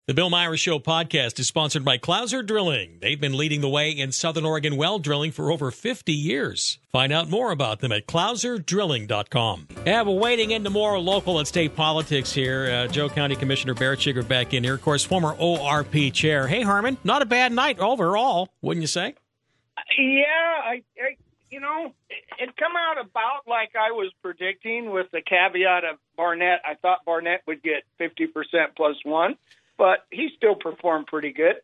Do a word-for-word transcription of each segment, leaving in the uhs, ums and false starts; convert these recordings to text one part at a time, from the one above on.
The Bill Myers Show podcast is sponsored by Clouser Drilling. They've been leading the way in Southern Oregon well drilling for over fifty years. Find out more about them at clouser drilling dot com. Yeah, we're wading into more local and state politics here. Uh, Joe County Commissioner Barrett Schiggers back in here. Of course, former O R P chair. Hey, Herman, not a bad night overall, wouldn't you say? Yeah, I, I you know, it, it come out about like I was predicting with the caveat of Barnett. I thought Barnett would get fifty percent plus one. But he still performed pretty good.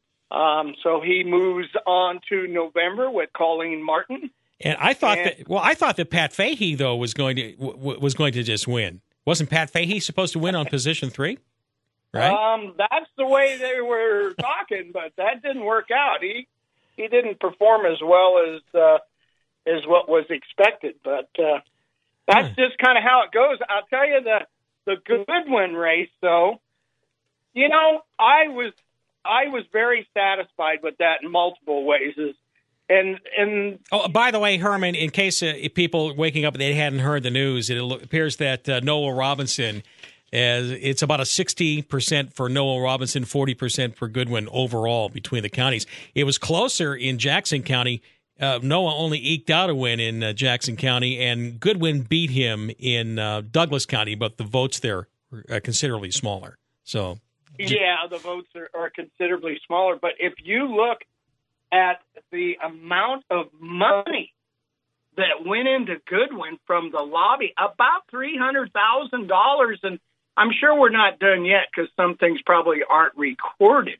Um, so he moves on to November with Colleen Martin. And I thought and, that well, I thought that Pat Fahey though was going to w- was going to just win. Wasn't Pat Fahey supposed to win on position three? Right. Um, that's the way they were talking, but that didn't work out. He he didn't perform as well as uh, as what was expected. But uh, that's huh. just kind of how it goes. I'll tell you the the Goodwin race though. You know, I was I was very satisfied with that in multiple ways. And and oh, by the way, Herman, in case uh, people waking up they hadn't heard the news, it appears that uh, Noah Robinson, as it's about a sixty percent for Noah Robinson, forty percent for Goodwin overall between the counties. It was closer in Jackson County. Uh, Noah only eked out a win in uh, Jackson County, and Goodwin beat him in uh, Douglas County, but the votes there were uh, considerably smaller. So. Yeah, the votes are, are considerably smaller. But if you look at the amount of money that went into Goodwin from the lobby, about three hundred thousand dollars. And I'm sure we're not done yet because some things probably aren't recorded.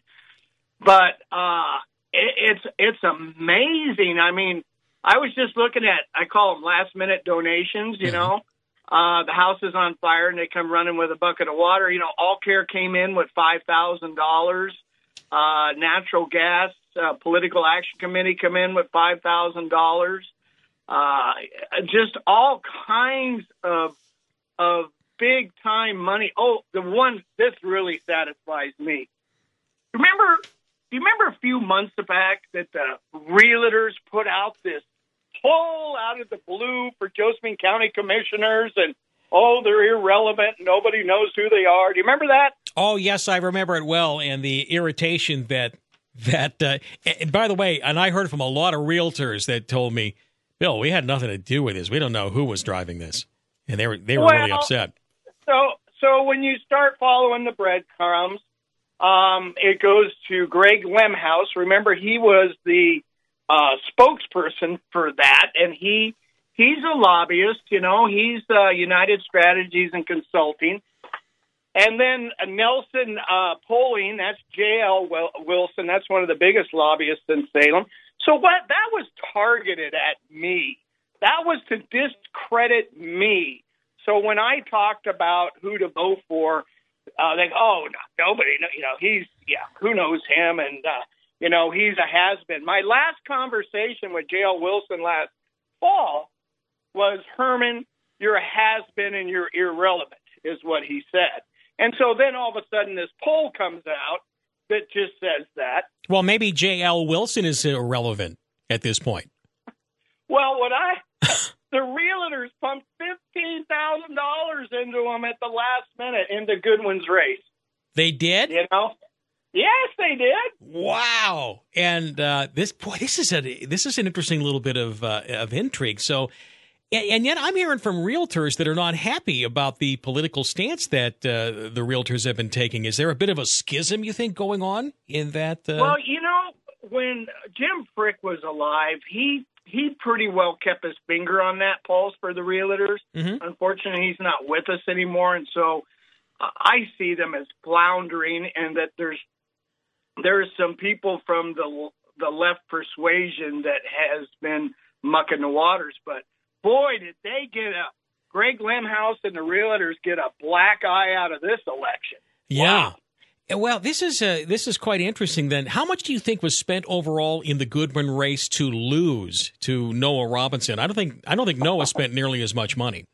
But uh, it, it's it's amazing. I mean, I was just looking at, I call them last-minute donations, you mm-hmm. know. Uh, the house is on fire, and they come running with a bucket of water. You know, All Care came in with five thousand dollars. Uh, natural gas, uh, Political Action Committee come in with five thousand dollars. Uh, just all kinds of of big-time money. Oh, the one, this really satisfies me. Remember, do you remember a few months back that the realtors put out this pull out of the blue for Josephine County commissioners, and oh, they're irrelevant. Nobody knows who they are. Do you remember that? Oh, yes, I remember it well, and the irritation that that. Uh, and by the way, and I heard from a lot of realtors that told me, Bill, we had nothing to do with this. We don't know who was driving this, and they were they were well, really upset. So, so when you start following the breadcrumbs, um, it goes to Greg Lemhouse. Remember, he was the Uh, spokesperson for that, and he he's a lobbyist, you know, he's uh, United Strategies and Consulting. And then uh, Nelson uh, Polling, that's J L Wilson, that's one of the biggest lobbyists in Salem. So what that was targeted at me. That was to discredit me. So when I talked about who to vote for, uh, they go, oh, no, nobody, you know, he's, yeah, who knows him, and uh, you know, he's a has-been. My last conversation with J L Wilson last fall was, Herman, you're a has-been and you're irrelevant, is what he said. And so then all of a sudden this poll comes out that just says that. Well, maybe J L Wilson is irrelevant at this point. Well, what I the realtors pumped fifteen thousand dollars into him at the last minute into Goodwin's race. They did? You know? Yes, they did. Wow! And uh, this boy, this is a this is an interesting little bit of uh, of intrigue. So, and, and yet, I'm hearing from realtors that are not happy about the political stance that uh, the realtors have been taking. Is there a bit of a schism, you think, going on in that? Uh... Well, you know, when Jim Frick was alive, he he pretty well kept his finger on that pulse for the realtors. Mm-hmm. Unfortunately, he's not with us anymore, and so uh, I see them as floundering, and that there's. There's some people from the the left persuasion that has been mucking the waters, but boy, did they get a Greg Lemhouse and the realtors get a black eye out of this election. Yeah. Wow. Well, this is uh, this is quite interesting. Then, how much do you think was spent overall in the Goodwin race to lose to Noah Robinson? I don't think I don't think Noah spent nearly as much money.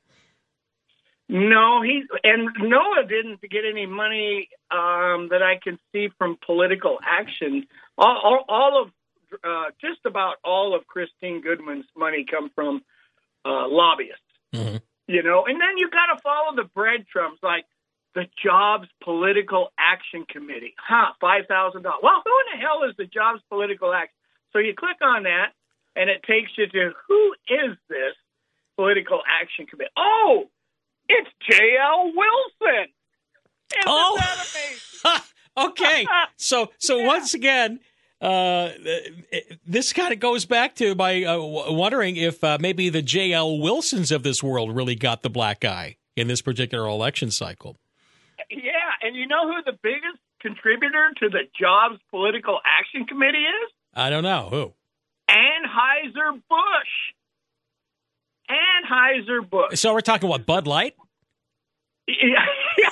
No, he and Noah didn't get any money um, that I can see from political action. All, all, all of uh, just about all of Christine Goodwin's money come from uh, lobbyists. Mm-hmm. You know, and then you got to follow the breadcrumbs. Like the Jobs Political Action Committee. Huh, five thousand dollars. Well, who in the hell is the Jobs Political Action? So you click on that, and it takes you to who is this Political Action Committee? Oh, it's J L Wilson. Isn't oh, that amazing? Okay. So, so yeah. once again, uh, this kind of goes back to my uh, wondering if uh, maybe the J L Wilsons of this world really got the black eye in this particular election cycle. Yeah, and you know who the biggest contributor to the Jobs Political Action Committee is? I don't know. Who? Anheuser-Busch. Anheuser-Busch. So we're talking, what, Bud Light? Yeah.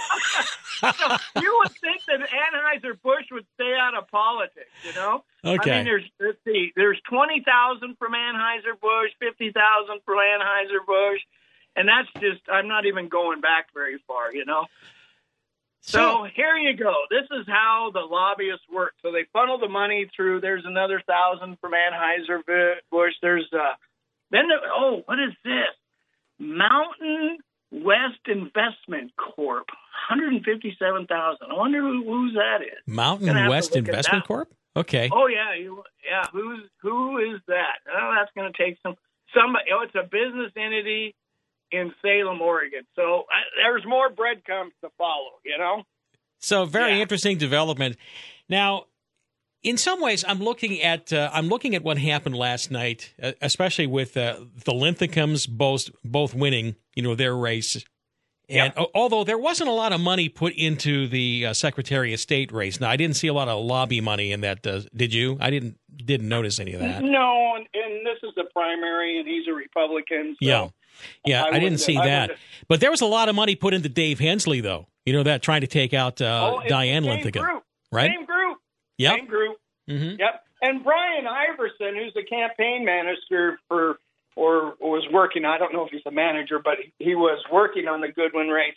So you would think that Anheuser-Busch would stay out of politics, you know? Okay. I mean, there's, let's see, there's twenty thousand from Anheuser-Busch, fifty thousand from Anheuser-Busch, and that's just, I'm not even going back very far, you know? So, so here you go. This is how the lobbyists work. So they funnel the money through. There's another thousand from Anheuser-Busch. There's, uh, then, the, oh, what is this? Mountain West Investment Corp, one hundred fifty-seven thousand. I wonder who, who's that is. Mountain West Investment Corp? Okay. Oh yeah, you, yeah. Who's who is that? Oh, that's going to take some somebody. Oh, it's a business entity in Salem, Oregon. So uh, there's more breadcrumbs to follow. You know. So very yeah. interesting development. Now, in some ways, I'm looking at uh, I'm looking at what happened last night, uh, especially with uh, the Linthicums both both winning, you know, their race. And yeah. although there wasn't a lot of money put into the uh, Secretary of State race, now I didn't see a lot of lobby money in that. Uh, did you? I didn't didn't notice any of that. No, and, and this is the primary, and he's a Republican. So yeah, yeah, I, I didn't see I that. But there was a lot of money put into Dave Hensley, though. You know that trying to take out uh, oh, Diane same Linthicum, group. right? Same group. Yep. Same group. Mm-hmm. Yep. And Brian Iverson, who's the campaign manager for, or, or was working, I don't know if he's a manager, but he was working on the Goodwin race.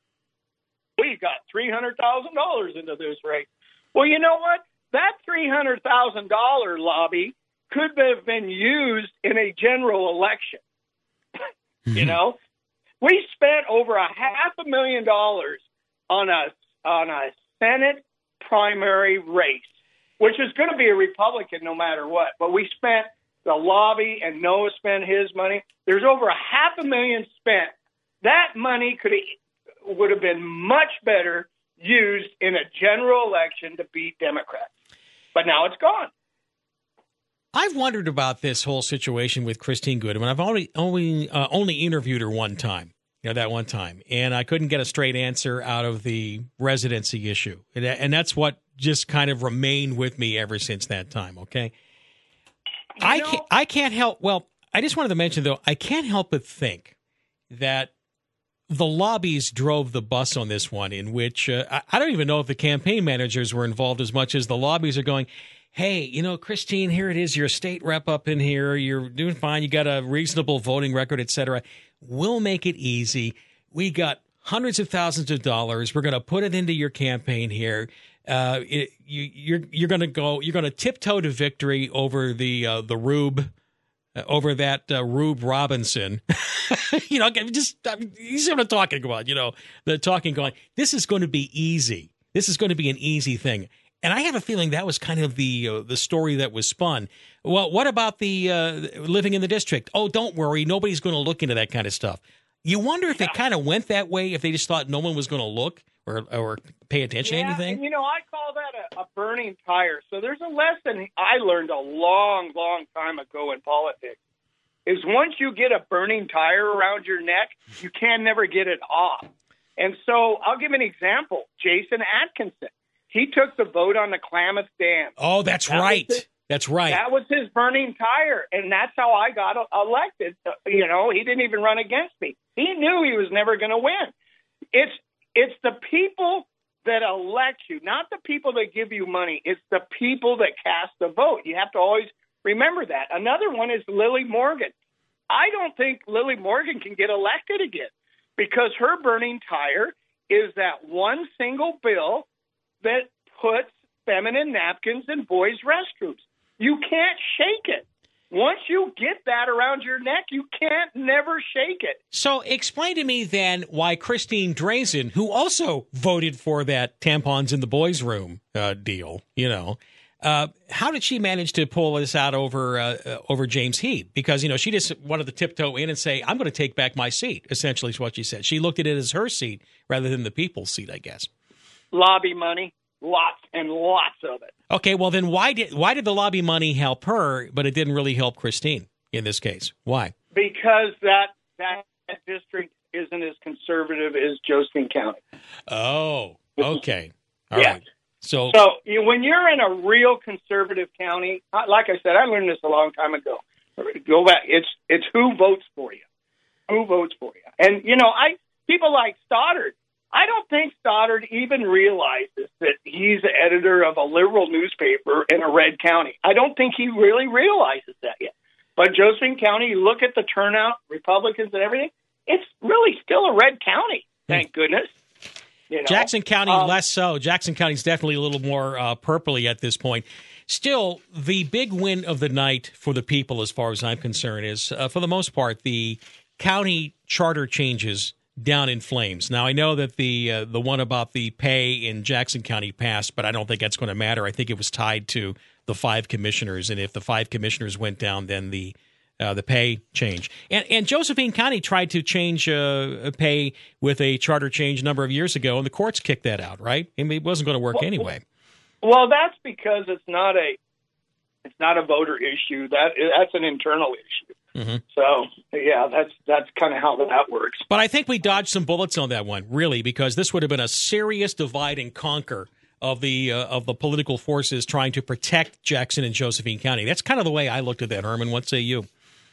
We got three hundred thousand dollars into this race. Well, you know what? That three hundred thousand dollars lobby could have been used in a general election. You know? We spent over a half a million dollars on a on a Senate primary race, which is going to be a Republican no matter what. But we spent the lobby, and Noah spent his money. There's over a half a million spent. That money could have, would have been much better used in a general election to beat Democrats. But now it's gone. I've wondered about this whole situation with Christine Goodwin. I've only only uh, only interviewed her one time, you know, that one time, and I couldn't get a straight answer out of the residency issue, and, and that's what just kind of remained with me ever since that time. Okay, you I know, can't, I can't help. Well, I just wanted to mention though, I can't help but think that the lobbies drove the bus on this one, in which uh, I, I don't even know if the campaign managers were involved as much as the lobbies are going, hey, you know, Christine, here it is. You're a state rep up in here. You're doing fine. You got a reasonable voting record, et cetera. We'll make it easy. We got hundreds of thousands of dollars. We're going to put it into your campaign here. Uh, it, you, you're you're going to go. You're going to tiptoe to victory over the uh, the Rube, uh, over that uh, Rube Robinson. you know, just I mean, you see what I'm talking about. You know, the talking going. This is going to be easy. This is going to be an easy thing. And I have a feeling that was kind of the uh, the story that was spun. Well, what about the uh, living in the district? Oh, don't worry. Nobody's going to look into that kind of stuff. You wonder if yeah. it kind of went that way, if they just thought no one was going to look or or pay attention yeah, to anything? And, you know, I call that a, a burning tire. So there's a lesson I learned a long, long time ago in politics, is once you get a burning tire around your neck, you can never get it off. And so I'll give an example. Jason Atkinson. He took the vote on the Klamath Dam. Oh, that's that right. His, that's right. That was his burning tire, and that's how I got elected. You know, he didn't even run against me. He knew he was never going to win. It's it's the people that elect you, not the people that give you money. It's the people that cast the vote. You have to always remember that. Another one is Lily Morgan. I don't think Lily Morgan can get elected again because her burning tire is that one single bill that puts feminine napkins in boys' restrooms. You can't shake it. once you get that around your neck, you can't never shake it. So explain to me then why Christine Drazan, who also voted for that tampons in the boys' room uh, deal, you know, uh, how did she manage to pull this out over uh, uh, over James Heap? Because, you know, she just wanted to tiptoe in and say, I'm going to take back my seat, essentially is what she said. She looked at it as her seat rather than the people's seat, I guess. Lobby money, lots and lots of it. Okay, well then why did why did the lobby money help her, but it didn't really help Christine in this case? Why? Because that that district isn't as conservative as Josephine County. Oh, okay. All yeah. right. So, so you, when you're in a real conservative county, like I said, I learned this a long time ago. Go back. It's it's who votes for you. Who votes for you? And, you know, I people like Stoddard, I don't think Stoddard even realizes that he's the editor of a liberal newspaper in a red county. I don't think he really realizes that yet. But Josephine County, you look at the turnout, Republicans and everything, it's really still a red county, thank goodness. You know? Jackson County, um, less so. Jackson County is definitely a little more uh, purpley at this point. Still, the big win of the night for the people, as far as I'm concerned, is, uh, for the most part, the county charter changes down in flames. Now, I know that the uh, the one about the pay in Jackson County passed, but I don't think that's going to matter. I think it was tied to the five commissioners, and if the five commissioners went down, then the uh, the pay change. And, and Josephine County tried to change uh, pay with a charter change a number of years ago, and the courts kicked that out, right? I mean, it wasn't going to work well, anyway. Well, that's because it's not a it's not a voter issue. That that's an internal issue. Mm-hmm. So, yeah, that's that's kind of how that works. But I think we dodged some bullets on that one, really, because this would have been a serious divide and conquer of the uh, of the political forces trying to protect Jackson and Josephine County. That's kind of the way I looked at that, Herman. What say you?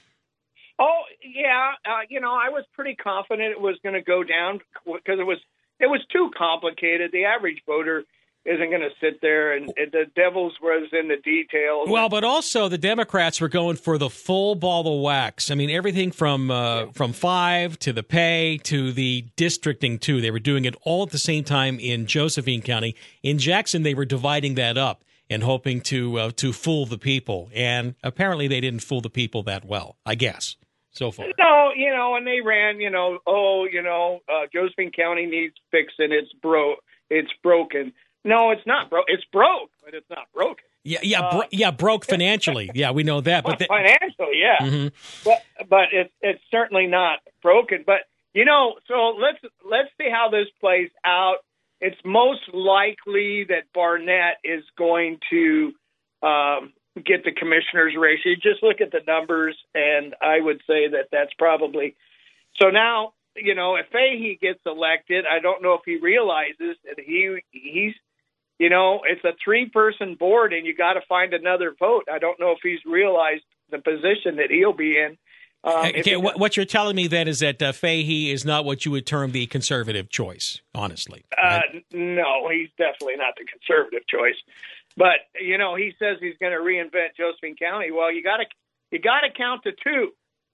Oh, yeah. Uh, you know, I was pretty confident it was going to go down because it was it was too complicated. The average voter isn't going to sit there, and, and the devil's was in the details. Well, but also the Democrats were going for the full ball of wax. I mean, everything from uh, yeah. from five to the pay to the districting too. They were doing it all at the same time in Josephine County. In Jackson, they were dividing that up and hoping to uh, to fool the people. And apparently, they didn't fool the people that well, I guess, so far. No, you know, and they ran, you know, oh, you know, uh, Josephine County needs fixing. It's bro, it's broken. No, it's not broke. It's broke, but it's not broken. Yeah, yeah, bro- uh, yeah, broke financially. Yeah, we know that. But the- financially, yeah, mm-hmm. but but it's it's certainly not broken. But you know, so let's let's see how this plays out. It's most likely that Barnett is going to um, get the commissioner's race. You just look at the numbers, and I would say that that's probably so now. You know, if Fahey gets elected, I don't know if he realizes that he he's. You know, it's a three-person board, and you got to find another vote. I don't know if he's realized the position that he'll be in. Um, okay, what, what you're telling me then is that uh, Fahey is not what you would term the conservative choice, honestly. Right? Uh, no, he's definitely not the conservative choice. But you know, he says he's going to reinvent Josephine County. Well, you got to you got to count to two.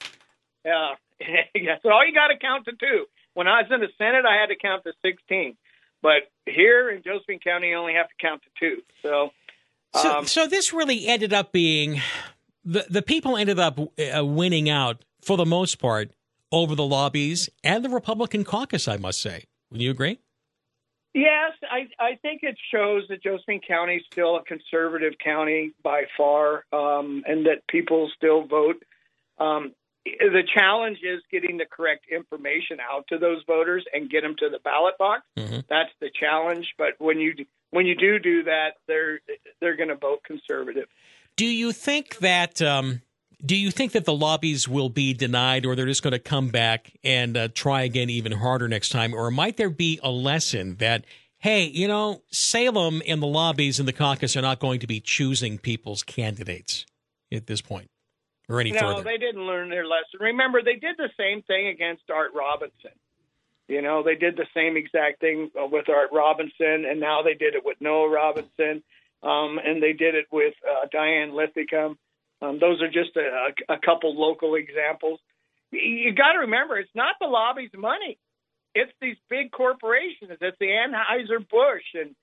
Uh, yeah, so all you got to count to two. When I was in the Senate, I had to count to sixteen. But here in Josephine County, you only have to count to two. So, so, um, so this really ended up being the the people ended up uh, winning out for the most part over the lobbies and the Republican caucus. I must say, would you agree? Yes, I, I think it shows that Josephine County is still a conservative county by far, um, and that people still vote. Um, The challenge is getting the correct information out to those voters and get them to the ballot box. Mm-hmm. That's the challenge. But when you when you do do that, they're they're going to vote conservative. Do you think that um, do you think that the lobbies will be denied, or they're just going to come back and uh, try again even harder next time, or might there be a lesson that, hey, you know, Salem and the lobbies and the caucus are not going to be choosing people's candidates at this point? Or any no, further. They didn't learn their lesson. Remember, they did the same thing against Art Robinson. You know, they did the same exact thing with Art Robinson, and now they did it with Noah Robinson, um, and they did it with uh, Diane Lithicum. Um, those are just a, a couple local examples. You got to remember, it's not the lobby's money. It's these big corporations. It's the Anheuser-Busch and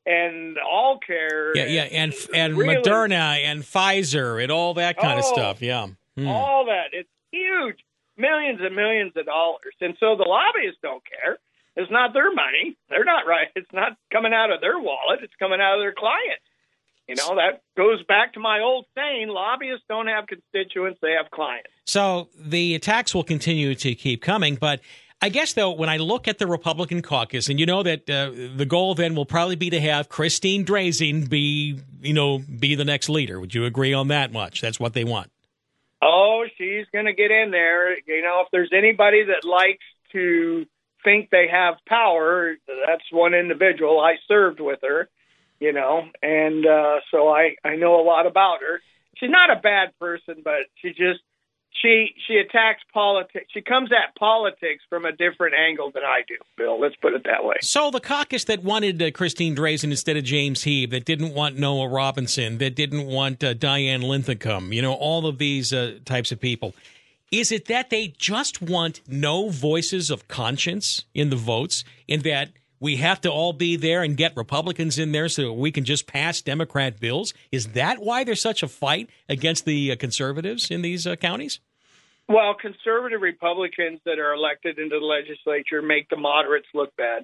and All Care. Yeah, yeah, and and really, Moderna and Pfizer and all that kind oh, of stuff. Yeah, hmm. all that. It's huge, millions and millions of dollars, and so the lobbyists don't care. It's not their money. They're not right. It's not coming out of their wallet. It's coming out of their clients. You know, that goes back to my old saying, lobbyists don't have constituents, they have clients. So the attacks will continue to keep coming. But I guess, though, when I look at the Republican caucus, and you know that uh, the goal then will probably be to have Christine Drazan be, you know, be the next leader. Would you agree on that much? That's what they want. Oh, she's going to get in there. You know, if there's anybody that likes to think they have power, that's one individual. I served with her. You know, and uh, so I, I know a lot about her. She's not a bad person, but she just, she she attacks politics. She comes at politics from a different angle than I do, Bill. Let's put it that way. So the caucus that wanted uh, Christine Drazan instead of James Heeb, that didn't want Noah Robinson, that didn't want uh, Diane Linthicum, you know, all of these uh, types of people, is it that they just want no voices of conscience in the votes, in that we have to all be there and get Republicans in there so we can just pass Democrat bills? Is that why there's such a fight against the uh, conservatives in these uh, counties? Well, conservative Republicans that are elected into the legislature make the moderates look bad.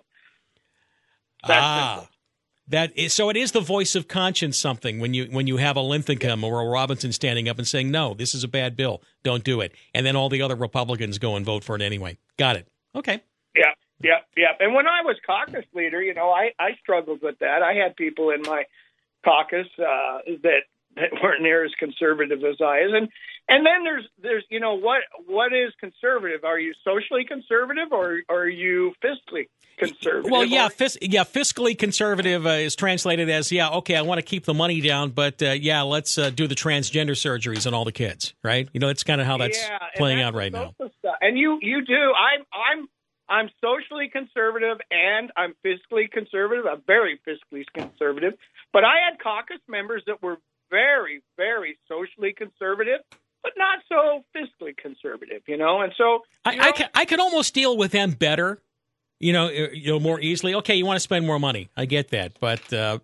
That's ah, simple. that is, so it is the voice of conscience something when you when you have a Linthicum or a Robinson standing up and saying, no, this is a bad bill, don't do it. And then all the other Republicans go and vote for it anyway. Got it. Okay. Yeah. Yep, yep. And when I was caucus leader, you know, I, I struggled with that. I had people in my caucus uh, that that weren't near as conservative as I is, and and then there's there's you know what what is conservative? Are you socially conservative or, or are you fiscally conservative? Well, yeah, fis- yeah, fiscally conservative uh, is translated as yeah, okay, I want to keep the money down, but uh, yeah, let's uh, do the transgender surgeries on all the kids, right? You know, that's kind of how that's yeah, playing that's out right now. Stuff. And you you do. I'm I'm. I'm socially conservative and I'm fiscally conservative. I'm very fiscally conservative. But I had caucus members that were very, very socially conservative, but not so fiscally conservative, you know? And so I, know, I, can, I can almost deal with them better, you know, you know, more easily. Okay, you want to spend more money. I get that. But uh,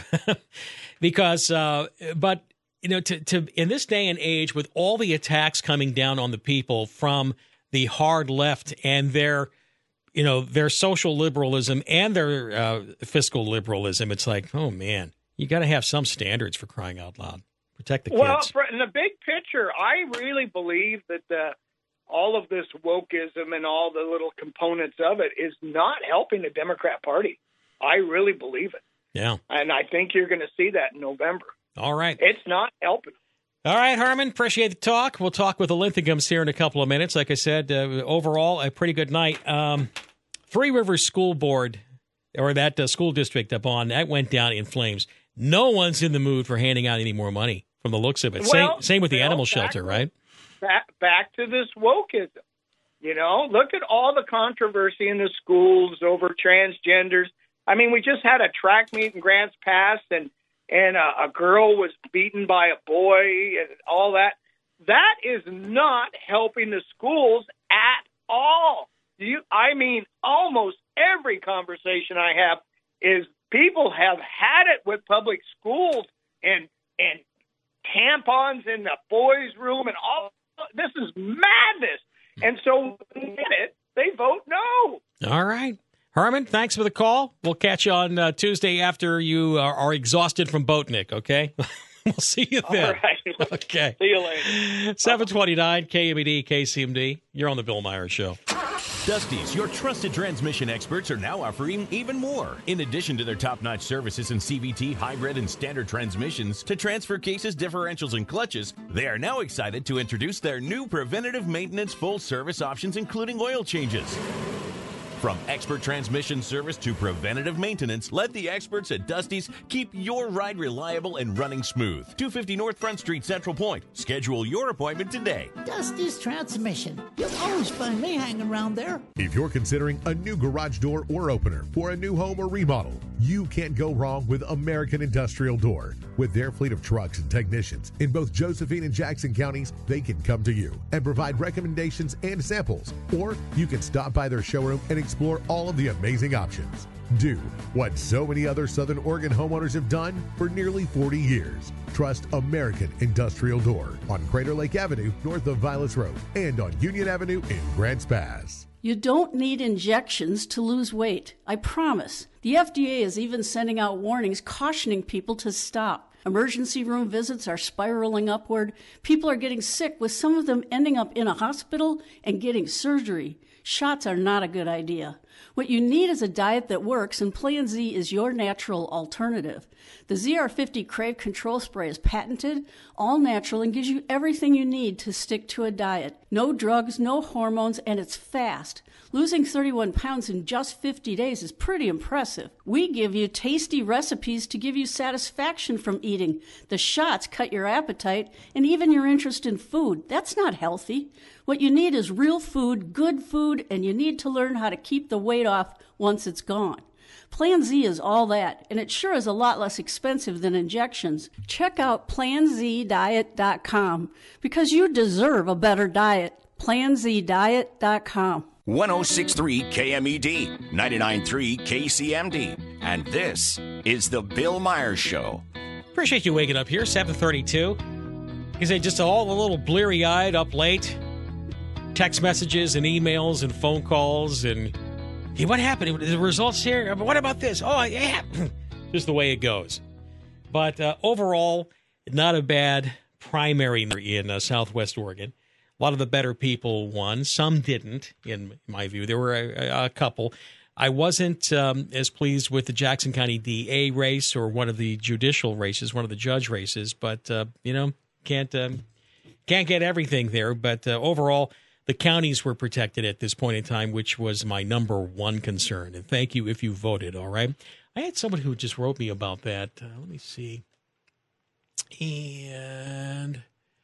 because, uh, but, you know, to, to in this day and age, with all the attacks coming down on the people from the hard left and their you know, their social liberalism and their uh, fiscal liberalism, it's like, oh, man, you got to have some standards, for crying out loud. Protect the kids. Well, for, in the big picture, I really believe that the, all of this wokeism and all the little components of it is not helping the Democrat Party. I really believe it. Yeah. And I think you're going to see that in November. All right. It's not helping. All right, Herman, appreciate the talk. We'll talk with the Linthicums here in a couple of minutes. Like I said, uh, overall, a pretty good night. Um, Three Rivers School Board, or that uh, school district up on, that went down in flames. No one's in the mood for handing out any more money from the looks of it. Well, same, same with the animal shelter, right? Back, back to this wokeism. You know, look at all the controversy in the schools over transgenders. I mean, we just had a track meet in Grants Pass, and and a, a girl was beaten by a boy and all that. That is not helping the schools at all. You, I mean, almost every conversation I have is people have had it with public schools and and tampons in the boys' room and all. This is madness. And so when they get it, they vote no. All right. Herman, thanks for the call. We'll catch you on uh, Tuesday after you are, are exhausted from Boatnick, okay? We'll see you then. All right. Okay. See you later. seven twenty-nine K M E D, K C M D. You're on the Bill Myers Show. Dusty's, your trusted transmission experts, are now offering even more. In addition to their top-notch services in C V T, hybrid, and standard transmissions to transfer cases, differentials, and clutches, they are now excited to introduce their new preventative maintenance full-service options, including oil changes. From expert transmission service to preventative maintenance, let the experts at Dusty's keep your ride reliable and running smooth. two fifty North Front Street, Central Point. Schedule your appointment today. Dusty's Transmission. You'll always find me hanging around there. If you're considering a new garage door or opener for a new home or remodel, you can't go wrong with American Industrial Door. With their fleet of trucks and technicians in both Josephine and Jackson counties, they can come to you and provide recommendations and samples. Or you can stop by their showroom and explore all of the amazing options. Do what so many other Southern Oregon homeowners have done for nearly forty years. Trust American Industrial Door on Crater Lake Avenue, north of Violets Road, and on Union Avenue in Grants Pass. You don't need injections to lose weight. I promise. The F D A is even sending out warnings cautioning people to stop. Emergency room visits are spiraling upward. People are getting sick, with some of them ending up in a hospital and getting surgery. Shots are not a good idea. What you need is a diet that works, and Plan Z is your natural alternative. The Z R fifty Crave Control Spray is patented, all natural, and gives you everything you need to stick to a diet. No drugs, no hormones, and it's fast. Losing thirty-one pounds in just fifty days is pretty impressive. We give you tasty recipes to give you satisfaction from eating. The shots cut your appetite and even your interest in food. That's not healthy. What you need is real food, good food, and you need to learn how to keep the weight off once it's gone. Plan Z is all that, and it sure is a lot less expensive than injections. Check out plan z diet dot com because you deserve a better diet. plan z diet dot com. one oh six point three K M E D, ninety-nine point three K C M D, and this is the Bill Myers Show. Appreciate you waking up here, seven thirty-two. You say just all a little bleary-eyed, up late. Text messages and emails and phone calls and, hey, what happened? The results here? What about this? Oh, yeah. Just the way it goes. But uh, overall, not a bad primary in uh, Southwest Oregon. A lot of the better people won. Some didn't, in my view. There were a, a couple. I wasn't um, as pleased with the Jackson County D A race or one of the judicial races, one of the judge races. But, uh, you know, can't um, can't get everything there. But uh, overall, the counties were protected at this point in time, which was my number one concern. And thank you if you voted, all right? I had someone who just wrote me about that. Uh, let me see. And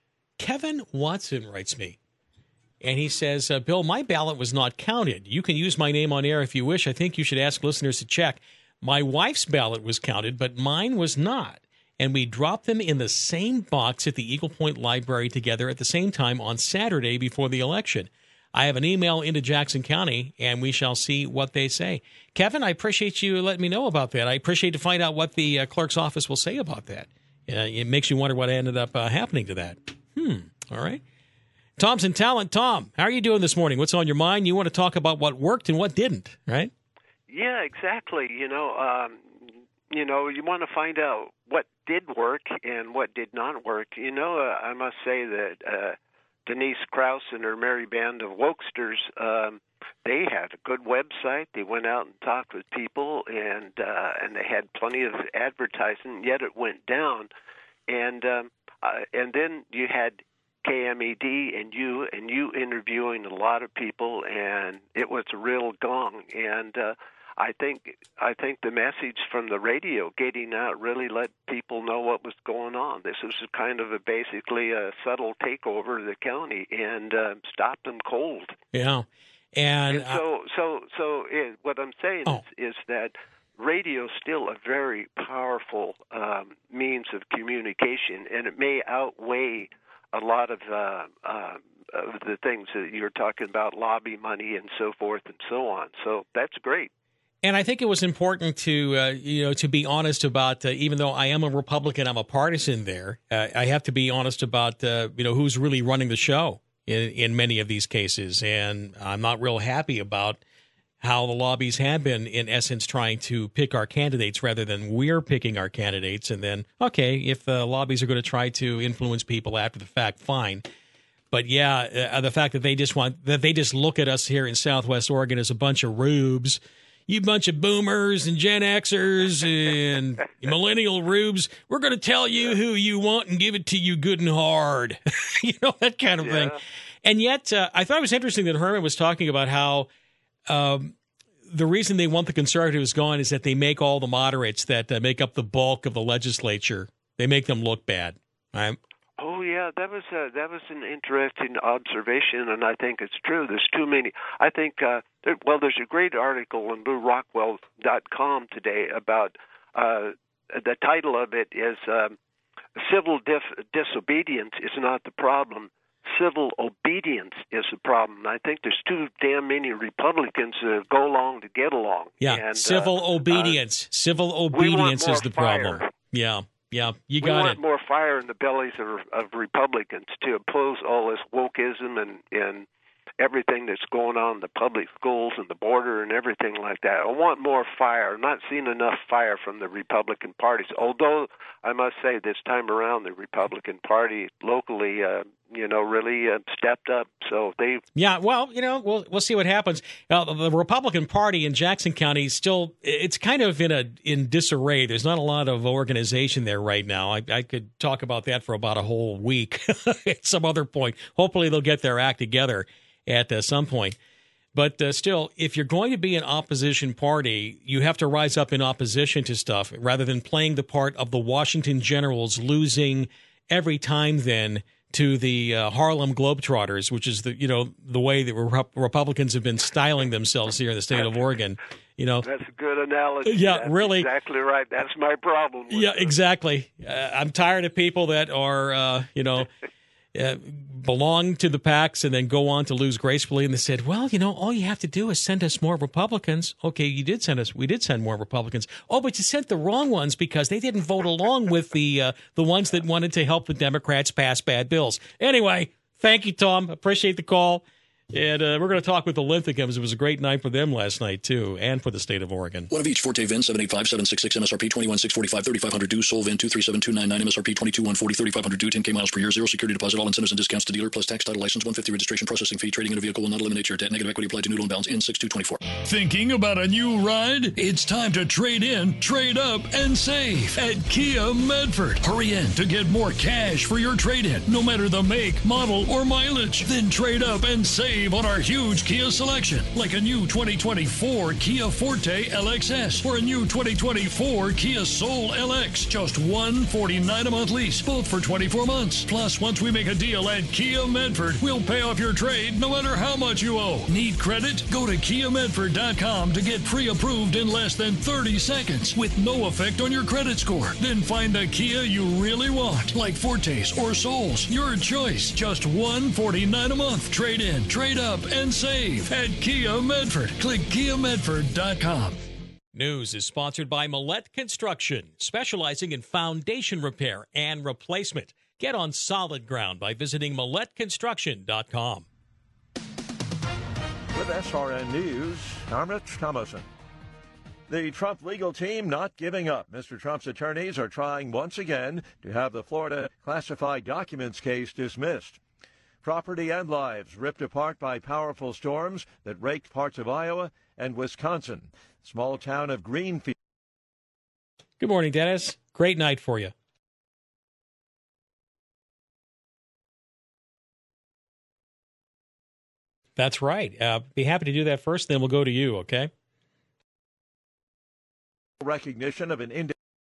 Kevin Watson writes me. And he says, uh, Bill, my ballot was not counted. You can use my name on air if you wish. I think you should ask listeners to check. My wife's ballot was counted, but mine was not. And we dropped them in the same box at the Eagle Point Library together at the same time on Saturday before the election. I have an email into Jackson County, and we shall see what they say. Kevin, I appreciate you letting me know about that. I appreciate to find out what the uh, clerk's office will say about that. Uh, it makes you wonder what ended up uh, happening to that. Hmm. All right. Tom's in Talent. Tom, how are you doing this morning? What's on your mind? You want to talk about what worked and what didn't, right? Yeah, exactly. You know, um, you know, you want to find out what did work and what did not work. You know, uh, I must say that uh, Denise Krause and her merry band of wokesters, um, they had a good website. They went out and talked with people, and uh, and they had plenty of advertising. Yet it went down, and um, uh, and then you had K M E D and you and you interviewing a lot of people, and it was a real gong. And uh, I think I think the message from the radio getting out really let people know what was going on. This was kind of a basically a subtle takeover of the county and uh, stopped them cold. Yeah, and, and so uh, so so it, what I'm saying oh. is, is that radio is still a very powerful um, means of communication, and it may outweigh a lot of, uh, uh, of the things that you're talking about, lobby money and so forth and so on. So that's great. And I think it was important to, uh, you know, to be honest about, uh, even though I am a Republican, I'm a partisan there, uh, I have to be honest about, uh, you know, who's really running the show in, in many of these cases. And I'm not real happy about how the lobbies have been, in essence, trying to pick our candidates rather than we're picking our candidates. And then, okay, if the lobbies are going to try to influence people after the fact, fine. But yeah, uh, the fact that they just want that they just look at us here in Southwest Oregon as a bunch of rubes, you bunch of boomers and Gen Xers and millennial rubes, we're going to tell you who you want and give it to you good and hard. You know, that kind of yeah. thing. And yet, uh, I thought it was interesting that Herman was talking about how Um, the reason they want the conservatives gone is that they make all the moderates that uh, make up the bulk of the legislature, they make them look bad, right? Oh yeah, that was a, that was an interesting observation, and I think it's true. There's too many. I think uh, there, well, there's a great article on Lou Rockwell dot com today about uh, the title of it is um, "Civil dif- Disobedience is Not the Problem. civil obedience is the problem. I think there's too damn many Republicans that go along to get along. Yeah, and, civil uh, obedience. Uh, Civil obedience is the fire. problem. Yeah, yeah, you we got want it. more fire in the bellies of, of Republicans to oppose all this wokeism and, and everything that's going on in the public schools and the border and everything like that. I want more fire. I'm not seeing enough fire from the Republican parties, although I must say this time around the Republican Party locally, uh, you know, really uh, stepped up. So they Yeah, well, you know, we'll we'll see what happens. Uh, the Republican Party in Jackson County is still, it's kind of in a in disarray. There's not a lot of organization there right now. I, I could talk about that for about a whole week at some other point. Hopefully they'll get their act together at uh, some point. But uh, still, if you're going to be an opposition party, you have to rise up in opposition to stuff rather than playing the part of the Washington Generals, losing every time then to the uh, Harlem Globetrotters, which is the you know the way that Rep- Republicans have been styling themselves here in the state of Oregon. You know, that's a good analogy. Yeah, that's really, exactly right. That's my problem. With yeah, it. exactly. Uh, I'm tired of people that are uh, you know. Uh, belong to the PACs and then go on to lose gracefully. And they said, well, you know, all you have to do is send us more Republicans. Okay, you did send us. We did send more Republicans. Oh, but you sent the wrong ones because they didn't vote along with the uh, the ones that wanted to help the Democrats pass bad bills. Anyway, thank you, Tom. Appreciate the call. And uh, we're going to talk with the Linthicums. It was a great night for them last night, too, and for the state of Oregon. One of each. Forte V I N, seven eight five, seven six six, M S R P, twenty-one six forty-five, thirty-five hundred due. Sol V I N, two three seven two nine nine, M S R P, twenty-two one forty, thirty-five hundred due, ten K miles per year, zero security deposit, all incentives and discounts to dealer, plus tax, title, license, one hundred fifty registration, processing fee. Trading in a vehicle will not eliminate your debt. Negative equity applied to noodle and balance in six two twenty-four. Thinking about a new ride? It's time to trade in, trade up, and save at Kia Medford. Hurry in to get more cash for your trade-in, no matter the make, model, or mileage. Then trade up and save on our huge Kia selection, like a new twenty twenty-four Kia Forte L X S or a new twenty twenty-four Kia Soul L X. Just one hundred forty-nine dollars a month lease, both for twenty-four months. Plus, once we make a deal at Kia Medford, we'll pay off your trade no matter how much you owe. Need credit? Go to kia medford dot com to get pre-approved in less than thirty seconds with no effect on your credit score. Then find the Kia you really want, like Fortes or Souls. Your choice. Just one hundred forty-nine dollars a month. Trade in, trade up, and save at Kia Medford. Click kia medford dot com. News is sponsored by Millette Construction, specializing in foundation repair and replacement. Get on solid ground by visiting millette construction dot com. With S R N News, I'm Rich Thomason. The Trump legal team not giving up. Mister Trump's attorneys are trying once again to have the Florida classified documents case dismissed. Property and lives ripped apart by powerful storms that raked parts of Iowa and Wisconsin. Small town of Greenfield. Good morning, Dennis. Great night for you. That's right. Uh, be happy to do that first, then we'll go to you, okay? Recognition of an Indian.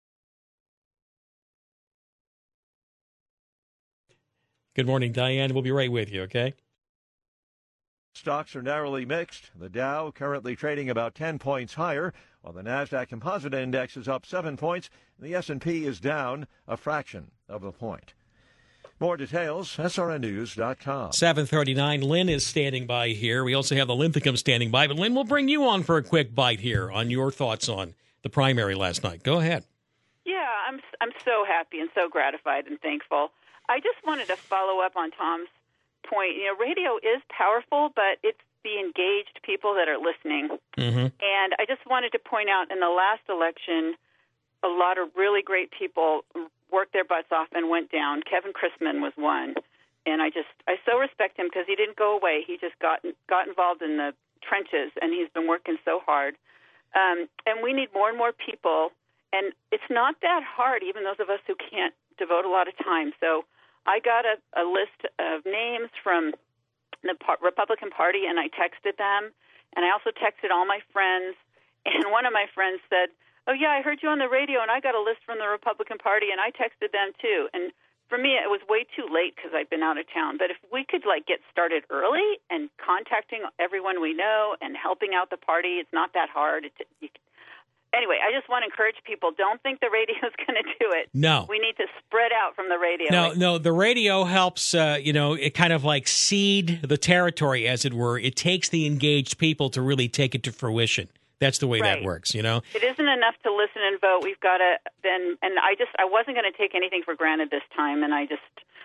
Good morning, Diane. We'll be right with you, okay? Stocks are narrowly mixed. The Dow currently trading about ten points higher, while the NASDAQ Composite Index is up seven points, and the S and P is down a fraction of a point. More details, S R N news dot com. seven thirty-nine, Lynn is standing by here. We also have the Linthicum standing by, but Lynn, we'll bring you on for a quick bite here on your thoughts on the primary last night. Go ahead. Yeah, I'm I'm so happy and so gratified and thankful. I just wanted to follow up on Tom's point. You know, radio is powerful, but it's the engaged people that are listening. Mm-hmm. And I just wanted to point out in the last election, a lot of really great people worked their butts off and went down. Kevin Christman was one. And I just, I so respect him because he didn't go away. He just got got involved in the trenches, and he's been working so hard. Um, and we need more and more people. And it's not that hard, even those of us who can't devote a lot of time. So I got a, a list of names from the par- Republican Party, and I texted them. And I also texted all my friends. And one of my friends said, oh, yeah, I heard you on the radio, and I got a list from the Republican Party, and I texted them, too. And for me, it was way too late because I've been out of town. But if we could, like, get started early and contacting everyone we know and helping out the party, it's not that hard. It, you, anyway, I just want to encourage people, don't think the radio is going to do it. No. We need to spread out from the radio. No, no, the radio helps, uh, you know, it kind of like seed the territory, as it were. It takes the engaged people to really take it to fruition. That's the way right. that works, you know? It isn't enough to listen and vote. We've got to then, and I just, I wasn't going to take anything for granted this time, and I just,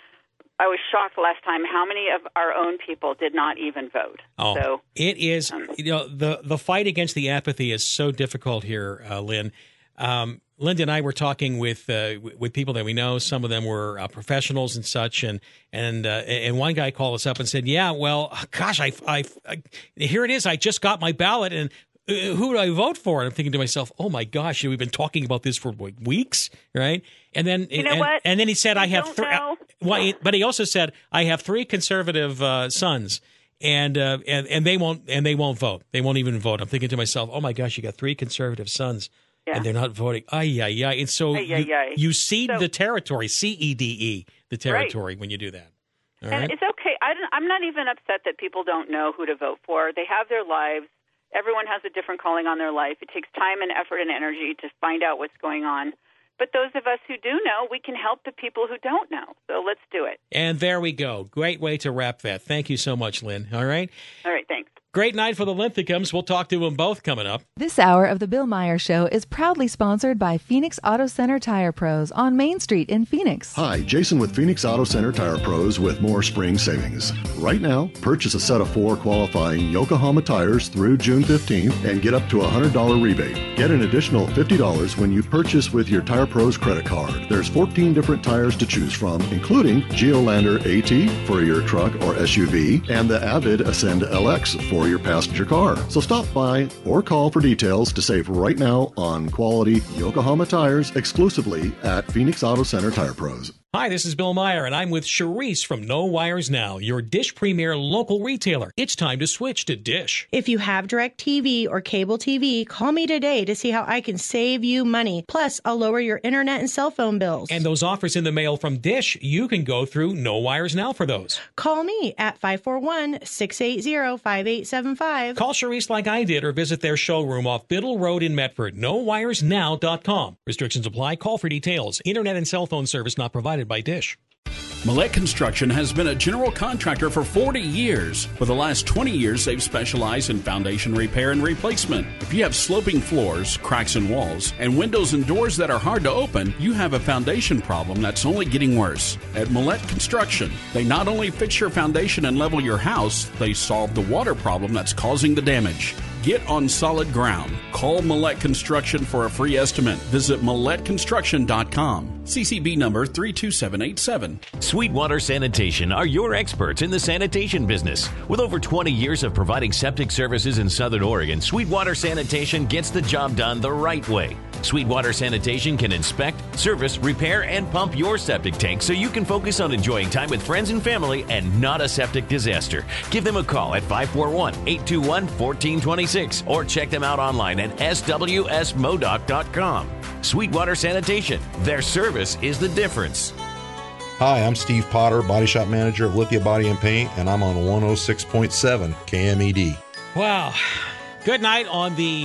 I was shocked last time how many of our own people did not even vote. Oh, so, it is, um, you know, the, the fight against the apathy is so difficult here, uh, Lynn. Um, Linda and I were talking with uh, with people that we know. Some of them were uh, professionals and such, and and uh, and one guy called us up and said, "Yeah, well, gosh, I, I, I here it is. I just got my ballot, and uh, who do I vote for?" And I'm thinking to myself, "Oh my gosh, we've been talking about this for like, weeks, right?" And then you know and, what? and then he said, I "I have three." Well, but he also said, "I have three conservative uh, sons." And, uh, and and they won't and they won't vote. They won't even vote. I'm thinking to myself, "Oh my gosh, you got three conservative sons." Yeah. And they're not voting. Ay, ay, ay. And so ay, you, ay, ay. you cede so, the territory, C E D E, the territory right. when you do that. All and right? it's okay. I don't, I'm not even upset that people don't know who to vote for. They have their lives. Everyone has a different calling on their life. It takes time and effort and energy to find out what's going on. But those of us who do know, we can help the people who don't know. So let's do it. And there we go. Great way to wrap that. Thank you so much, Lynn. All right? All right, thanks. Great night for the Linthicums. We'll talk to them both coming up. This hour of the Bill Meyer Show is proudly sponsored by Phoenix Auto Center Tire Pros on Main Street in Phoenix. Hi, Jason with Phoenix Auto Center Tire Pros with more spring savings. Right now, purchase a set of four qualifying Yokohama tires through June fifteenth and get up to a one hundred dollars rebate. Get an additional fifty dollars when you purchase with your Tire Pros credit card. There's fourteen different tires to choose from, including Geolander AT for your truck or S U V and the Avid Ascend L X for your passenger car. So stop by or call for details to save right now on quality Yokohama tires exclusively at Phoenix Auto Center Tire Pros. Hi, this is Bill Meyer, and I'm with Charisse from No Wires Now, your Dish Premier local retailer. It's time to switch to Dish. If you have DirecTV or cable T V, call me today to see how I can save you money. Plus, I'll lower your internet and cell phone bills. And those offers in the mail from Dish, you can go through No Wires Now for those. Call me at five four one, six eight zero, five eight seven five. Call Charisse like I did or visit their showroom off Biddle Road in Medford, no wires now dot com. Restrictions apply. Call for details. Internet and cell phone service not provided by Dish. Millette Construction has been a general contractor for forty years. For the last twenty years, they've specialized in foundation repair and replacement. If you have sloping floors, cracks in walls, and windows and doors that are hard to open, you have a foundation problem that's only getting worse. At Millette Construction, they not only fix your foundation and level your house, they solve the water problem that's causing the damage. Get on solid ground. Call Millette Construction for a free estimate. Visit millette construction dot com. C C B number three two seven eight seven. Sweetwater Sanitation are your experts in the sanitation business. With over twenty years of providing septic services in Southern Oregon, Sweetwater Sanitation gets the job done the right way. Sweetwater Sanitation can inspect, service, repair, and pump your septic tank so you can focus on enjoying time with friends and family and not a septic disaster. Give them a call at five four one, eight two one, one four two six or check them out online at s w s modoc dot com. Sweetwater Sanitation. Their service is the difference. Hi, I'm Steve Potter, Body Shop Manager of Lithia Body and Paint, and I'm on one oh six point seven K M E D. Wow. Good night on the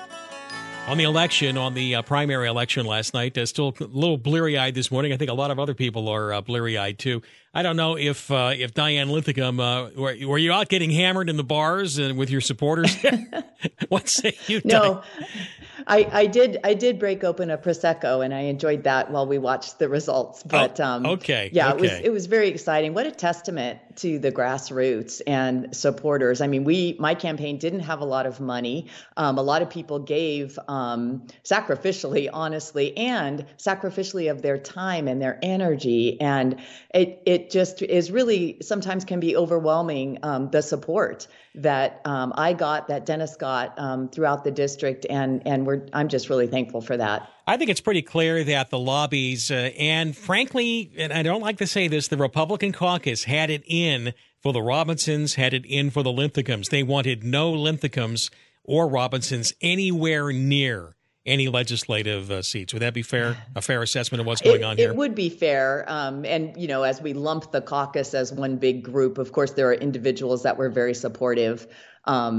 on the election, on the uh, primary election last night. Uh, still a little bleary-eyed this morning. I think a lot of other people are uh, bleary-eyed, too. I don't know if uh, if Diane Linthicum, uh, were, were you out getting hammered in the bars and with your supporters? What say you, No, I, I did I did break open a Prosecco, and I enjoyed that while we watched the results. But oh, um, okay, yeah, okay. it was it was very exciting. What a testament to the grassroots and supporters. I mean, we my campaign didn't have a lot of money. Um, a lot of people gave um, sacrificially, honestly, and sacrificially of their time and their energy, and it it just is really sometimes can be overwhelming, um, the support that um, I got, that Dennis got um, throughout the district, and and we're I'm just really thankful for that. I think it's pretty clear that the lobbies, uh, and frankly, and I don't like to say this, the Republican caucus had it in for the Robinsons, had it in for the Linthicums. They wanted no Linthicums or Robinsons anywhere near any legislative uh, seats. Would that be fair? A fair assessment of what's going it, on here? It would be fair. Um, and, you know, as we lump the caucus as one big group, of course, there are individuals that were very supportive. Um,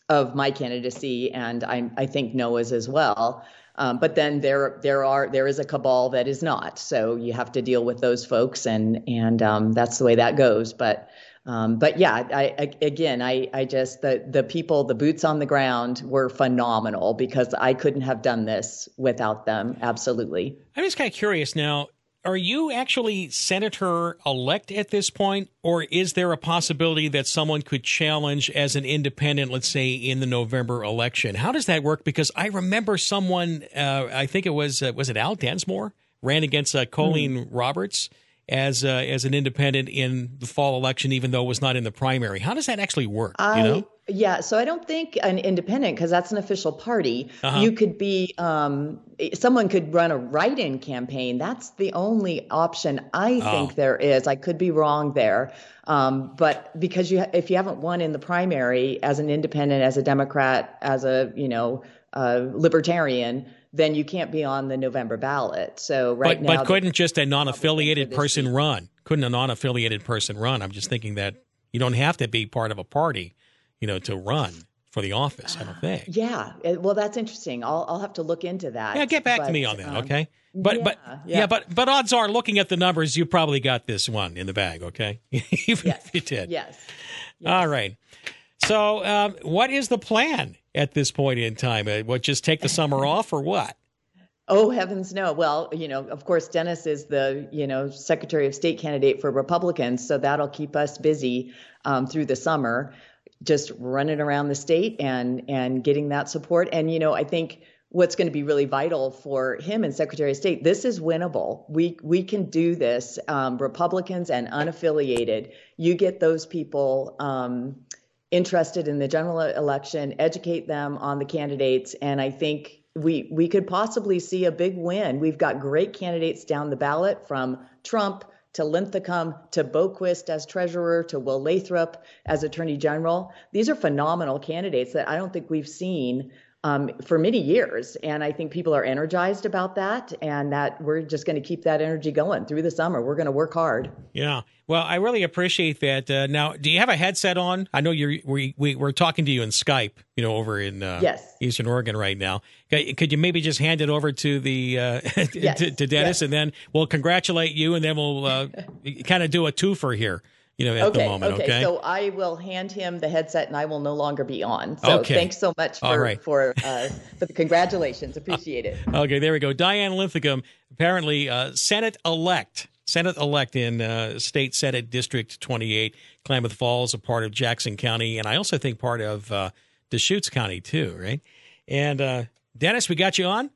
of my candidacy, and I, I think Noah's as well. Um, but then there there are there is a cabal that is not. So you have to deal with those folks, and and um, that's the way that goes. But um, but yeah, I, I again I I just the the people, the boots on the ground were phenomenal, because I couldn't have done this without them. Absolutely. I'm just kind of curious now. Are you actually senator-elect at this point, or is there a possibility that someone could challenge as an independent, let's say, in the November election? How does that work? Because I remember someone, uh, I think it was, uh, was it Al Densmore, ran against uh, Colleen mm. Roberts as uh, as an independent in the fall election, even though it was not in the primary. How does that actually work? I, you know? Yeah, so I don't think an independent, because that's an official party. Uh-huh. You could be, um, someone could run a write-in campaign. That's the only option I Oh. think there is. I could be wrong there. Um, but because you, if you haven't won in the primary as an independent, as a Democrat, as a, you know, uh, libertarian, then you can't be on the November ballot. So right but, now. But couldn't just a non-affiliated person run? Couldn't a non-affiliated person run? I'm just thinking that you don't have to be part of a party, you know, to run for the office, I don't think. Yeah. It- Well, that's interesting. I'll, I'll have to look into that. Yeah, get back But, to me on that, um, okay? But yeah, but yeah. yeah. but but odds are, looking at the numbers, you probably got this one in the bag, okay? Even Yes. if you did. Yes. All right. So, um, what is the plan at this point in time? Uh, what, just take the summer off, or what? Oh, heavens no. Well, you know, of course, Dennis is the, you know, Secretary of State candidate for Republicans. So that'll keep us busy um, through the summer, just running around the state and and getting that support. And, you know, I think what's going to be really vital for him and Secretary of State, this is winnable. We we can do this, um, Republicans and unaffiliated. You get those people um, interested in the general election, educate them on the candidates, and I think we we could possibly see a big win. We've got great candidates down the ballot, from Trump to Linthicum to Boquist as treasurer to Will Lathrop as attorney general. These are phenomenal candidates that I don't think we've seen um, for many years. And I think people are energized about that, and that we're just going to keep that energy going through the summer. We're going to work hard. Yeah. Well, I really appreciate that. Uh, now, do you have a headset on? I know you're we, we we're talking to you in Skype, you know, over in uh, Yes. Eastern Oregon right now. Could could you maybe just hand it over to the uh, Yes. to, to Dennis, Yes. and then we'll congratulate you, and then we'll uh, kind of do a twofer here, you know, at okay, the moment. Okay. okay. So I will hand him the headset, and I will no longer be on. So Okay. thanks so much All for right. for uh, for the congratulations. Appreciate it. Okay, there we go. Diane Linthicum, apparently uh, Senate-elect, Senate-elect in uh, State Senate District twenty-eight, Klamath Falls, a part of Jackson County, and I also think part of uh, Deschutes County too, right? And uh, Dennis, we got you on?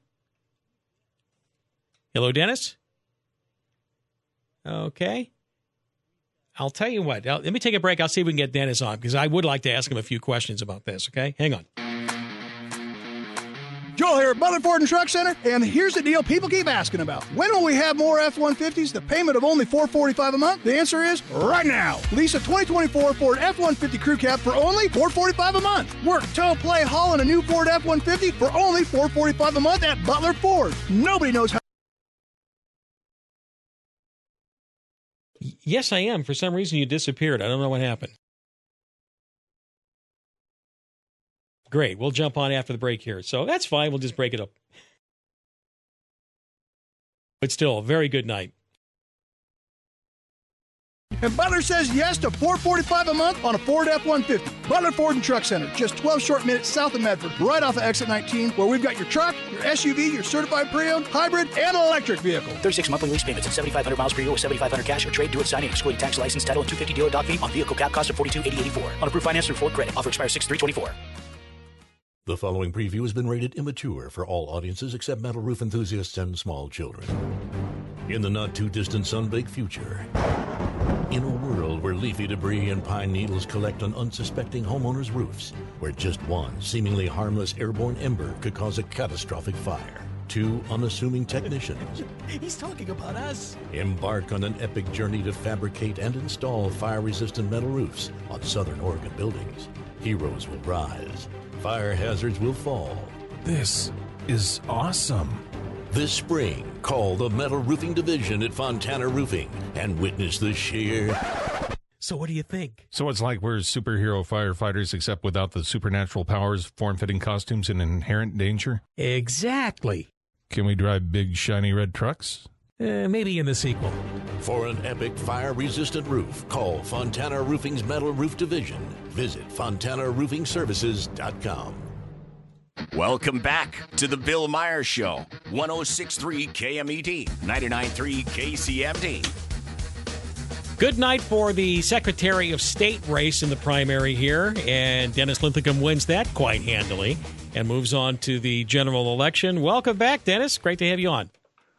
Hello, Dennis? Okay. I'll tell you what. I'll, let me take a break. I'll see if we can get Dennis on, because I would like to ask him a few questions about this, okay? Hang on. Joel here at Butler Ford and Truck Center, and here's the deal people keep asking about. When will we have more F one fifties, the payment of only four hundred forty-five dollars a month? The answer is right now. Lease a twenty twenty-four Ford F one fifty Crew Cab for only four hundred forty-five dollars a month. Work, tow, play, haul in a new Ford F one fifty for only four hundred forty-five dollars a month at Butler Ford. Nobody knows how. Yes, I am. For some reason, you disappeared. I don't know what happened. Great. We'll jump on after the break here. So that's fine. We'll just break it up. But still, a very good night. And Butler says yes to four hundred forty-five dollars a month on a Ford F one fifty. Butler Ford and Truck Center, just twelve short minutes south of Medford, right off of exit nineteen, where we've got your truck, your S U V, your certified pre-owned, hybrid, and electric vehicle. thirty-six monthly lease payments at seventy-five hundred miles per year with seventy-five hundred cash or trade due at signing, excluding tax, license, title, and two hundred fifty dealer doc fee on vehicle cap cost of forty-two eighty eighty-four. On approved finance through Ford Credit. Offer expires six three twenty-four. The following preview has been rated immature for all audiences except metal roof enthusiasts and small children. In the not-too-distant sun-baked future, in a world where leafy debris and pine needles collect on unsuspecting homeowners' roofs, where just one seemingly harmless airborne ember could cause a catastrophic fire, two unassuming technicians He's talking about us. embark on an epic journey to fabricate and install fire-resistant metal roofs on southern Oregon buildings. Heroes will rise. Fire hazards will fall. This is awesome. This spring, call the Metal Roofing Division at Fontana Roofing and witness the sheer So what do you think? So it's like we're superhero firefighters, except without the supernatural powers, form-fitting costumes, and inherent danger? Exactly. Can we drive big, shiny red trucks? Uh, maybe in the sequel. For an epic fire-resistant roof, call Fontana Roofing's Metal Roof Division. Visit fontana roofing services dot com. Welcome back to the Bill Myers Show. one oh six point three K M E D, ninety-nine point three K C M D. Good night for the Secretary of State race in the primary here, and Dennis Linthicum wins that quite handily and moves on to the general election. Welcome back, Dennis. Great to have you on.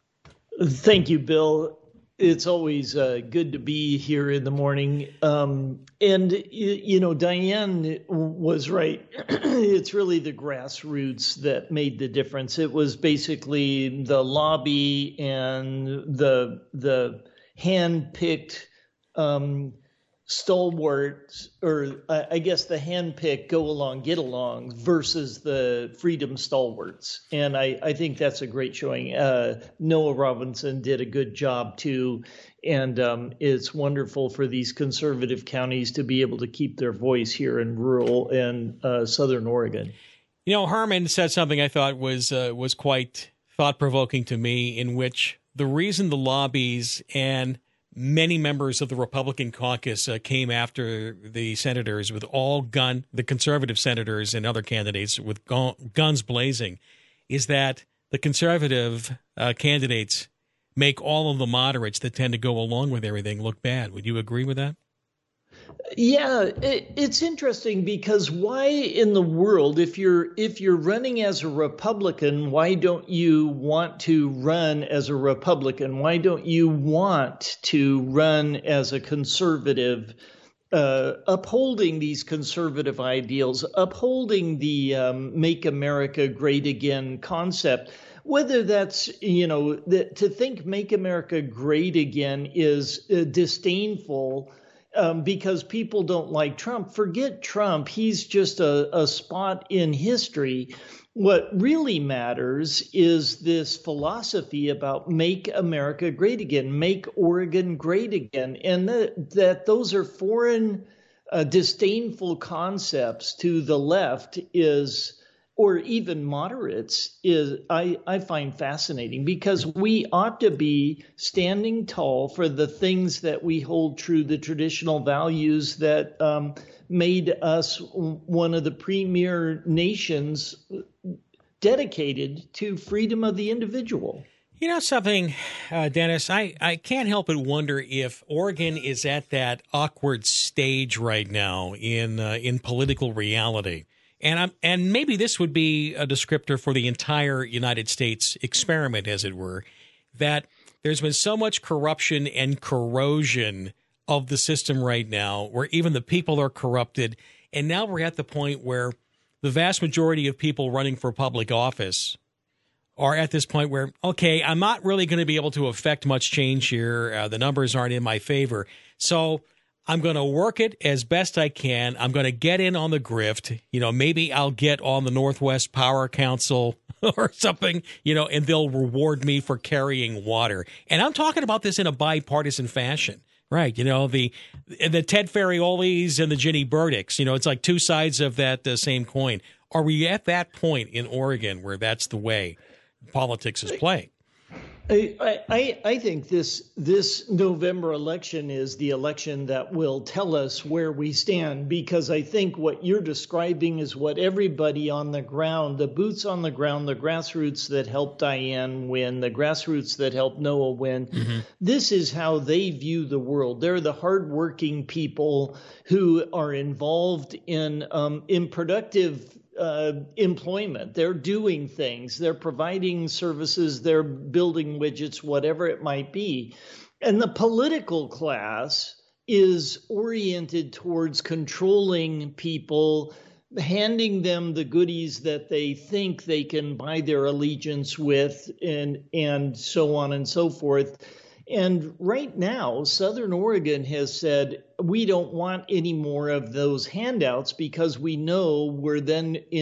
Thank you, Bill. It's always uh, good to be here in the morning. Um, and, you know, Diane was right. It's really the grassroots that made the difference. It was basically the lobby and the the hand-picked um, stalwarts, or uh, I guess the hand-picked go along, get along versus the freedom stalwarts. And I, I think that's a great showing. Uh, Noah Robinson did a good job too. And um, it's wonderful for these conservative counties to be able to keep their voice here in rural and uh, southern Oregon. You know, Herman said something I thought was uh, was quite thought-provoking to me, in which the reason the lobbies and many members of the Republican caucus uh, came after the senators with all gun, the conservative senators and other candidates with gu- guns blazing, is that the conservative uh, candidates make all of the moderates that tend to go along with everything look bad. Would you agree with that? Yeah, it, it's interesting because why in the world, if you're if you're running as a Republican, why don't you want to run as a Republican? Why don't you want to run as a conservative, uh, upholding these conservative ideals, upholding the um, Make America Great Again concept? Whether that's, you know, the, to think Make America Great Again is uh, disdainful Um, because people don't like Trump. Forget Trump. He's just a, a spot in history. What really matters is this philosophy about make America great again, make Oregon great again, and that, that those are foreign, uh, disdainful concepts to the left is, or even moderates, is I, I find fascinating, because we ought to be standing tall for the things that we hold true, the traditional values that um, made us one of the premier nations dedicated to freedom of the individual. You know something, uh, Dennis, I, I can't help but wonder if Oregon is at that awkward stage right now in uh, in political reality. And I'm, and maybe this would be a descriptor for the entire United States experiment, as it were, that there's been so much corruption and corrosion of the system right now, where even the people are corrupted. And now we're at the point where the vast majority of people running for public office are at this point where, okay, I'm not really going to be able to affect much change here. Uh, the numbers aren't in my favor. So I'm going to work it as best I can. I'm going to get in on the grift. You know, maybe I'll get on the Northwest Power Council or something, you know, and they'll reward me for carrying water. And I'm talking about this in a bipartisan fashion, right? You know, the the Ted Ferriolis and the Ginny Burdicks, you know, it's like two sides of that uh, same coin. Are we at that point in Oregon where that's the way politics is playing? I, I, I think this this November election is the election that will tell us where we stand, because I think what you're describing is what everybody on the ground, the boots on the ground, the grassroots that helped Diane win, the grassroots that helped Noah win, mm-hmm. This is how they view the world. They're the hardworking people who are involved in um, in productive Uh, employment. They're doing things. They're providing services. They're building widgets, whatever it might be. And the political class is oriented towards controlling people, handing them the goodies that they think they can buy their allegiance with, and and so on and so forth. And right now, Southern Oregon has said, we don't want any more of those handouts, because we know we're then in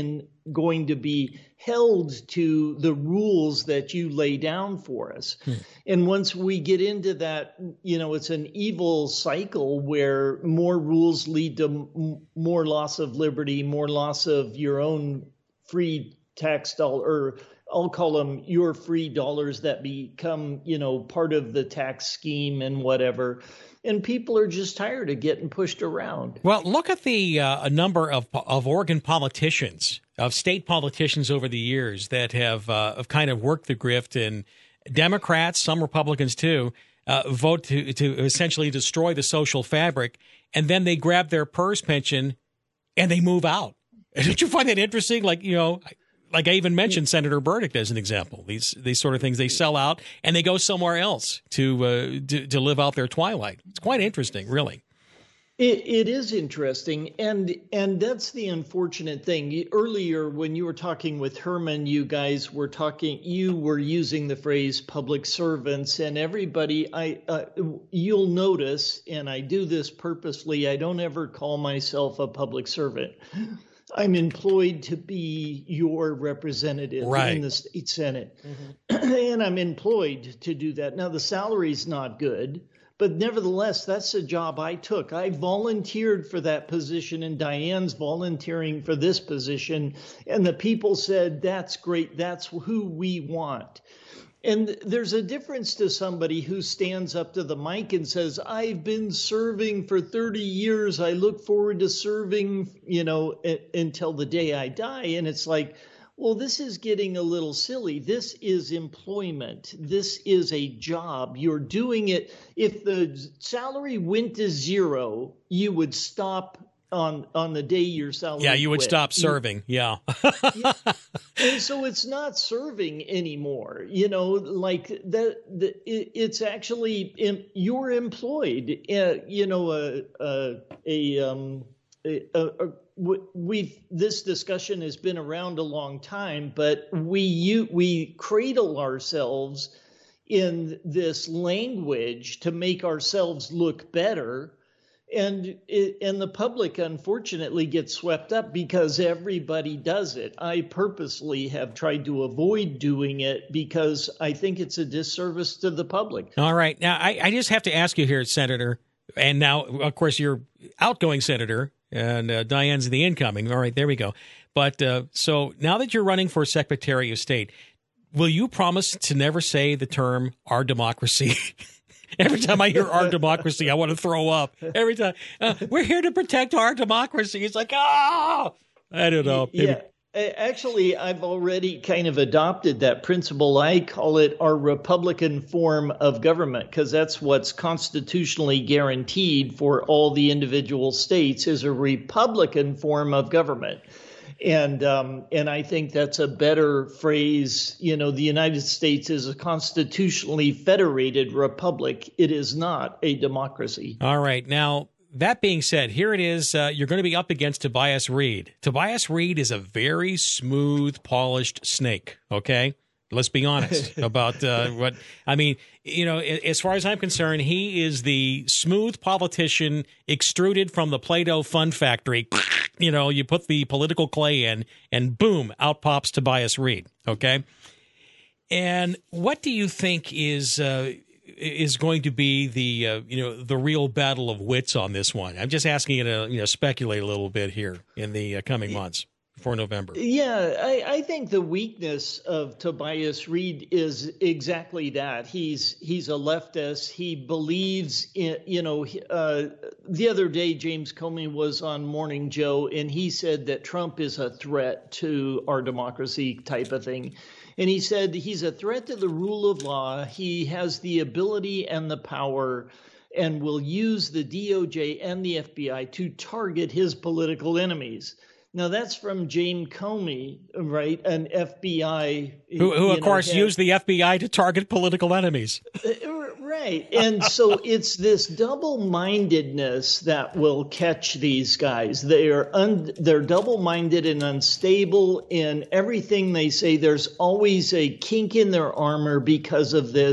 going to be held to the rules that you lay down for us. Hmm. And once we get into that, you know, it's an evil cycle where more rules lead to m- more loss of liberty, more loss of your own free tax dollar, or I'll call them your free dollars that become, you know, part of the tax scheme and whatever. And people are just tired of getting pushed around. Well, look at the uh, a number of of Oregon politicians, of state politicians over the years that have uh, have kind of worked the grift, and Democrats, some Republicans too, uh, vote to to essentially destroy the social fabric, and then they grab their PERS pension and they move out. Did you find that interesting? Like, you know, like I even mentioned Senator Burdick as an example. These these sort of things, they sell out and they go somewhere else to uh, to, to live out their twilight. It's quite interesting, really. It, it is interesting, and and that's the unfortunate thing. Earlier, when you were talking with Herman, you guys were talking. You were using the phrase "public servants," and everybody. I uh, you'll notice, and I do this purposely. I don't ever call myself a public servant. I'm employed to be your representative right. in the state Senate, mm-hmm. and I'm employed to do that. Now, the salary's not good, but nevertheless, that's a job I took. I volunteered for that position, and Diane's volunteering for this position, and the people said, that's great, that's who we want. And there's a difference to somebody who stands up to the mic and says, I've been serving for thirty years. I look forward to serving, you know, a- until the day I die. And it's like, well, this is getting a little silly. This is employment. This is a job. You're doing it. If the salary went to zero, you would stop on on the day your salary Yeah, you would quit. stop serving. You, yeah. yeah. And so it's not serving anymore. You know, like that. The, it, it's actually in, you're employed. Uh, you know, a a, a um a, a, a we've this discussion has been around a long time, but we you we cradle ourselves in this language to make ourselves look better. And it, and the public, unfortunately, gets swept up because everybody does it. I purposely have tried to avoid doing it because I think it's a disservice to the public. All right. Now, I, I just have to ask you here, Senator, and now, of course, you're outgoing Senator, and uh, Diane's the incoming. All right, there we go. But uh, so now that you're running for Secretary of State, will you promise to never say the term "our democracy"? Every time I hear our democracy, I want to throw up. Every time. Uh, we're here to protect our democracy. It's like, oh, I don't know. Maybe. Yeah. Actually, I've already kind of adopted that principle. I call it our Republican form of government because that's what's constitutionally guaranteed for all the individual states is a Republican form of government. And um, and I think that's a better phrase. You know, the United States is a constitutionally federated republic. It is not a democracy. All right. Now, that being said, here it is. Uh, you're going to be up against Tobias Reed. Tobias Reed is a very smooth, polished snake. OK, let's be honest about uh, what I mean. You know, as far as I'm concerned, he is the smooth politician extruded from the Play-Doh Fun Factory. You know, you put the political clay in and boom, out pops Tobias Reed. OK. And what do you think is uh, is going to be the, uh, you know, the real battle of wits on this one? I'm just asking you to, you know, speculate a little bit here in the uh, coming months. For November. Yeah, I, I think the weakness of Tobias Reed is exactly that. He's he's a leftist. He believes in, you know, uh, the other day James Comey was on Morning Joe, and he said that Trump is a threat to our democracy type of thing. And he said he's a threat to the rule of law. He has the ability and the power and will use the D O J and the F B I to target his political enemies. Now, that's from James Comey, right? An F B I. Who, who of know, course, had, used the F B I to target political enemies. Right. And so it's this double-mindedness that will catch these guys. They are un, they're double-minded and unstable in everything they say. There's always a kink in their armor because of this.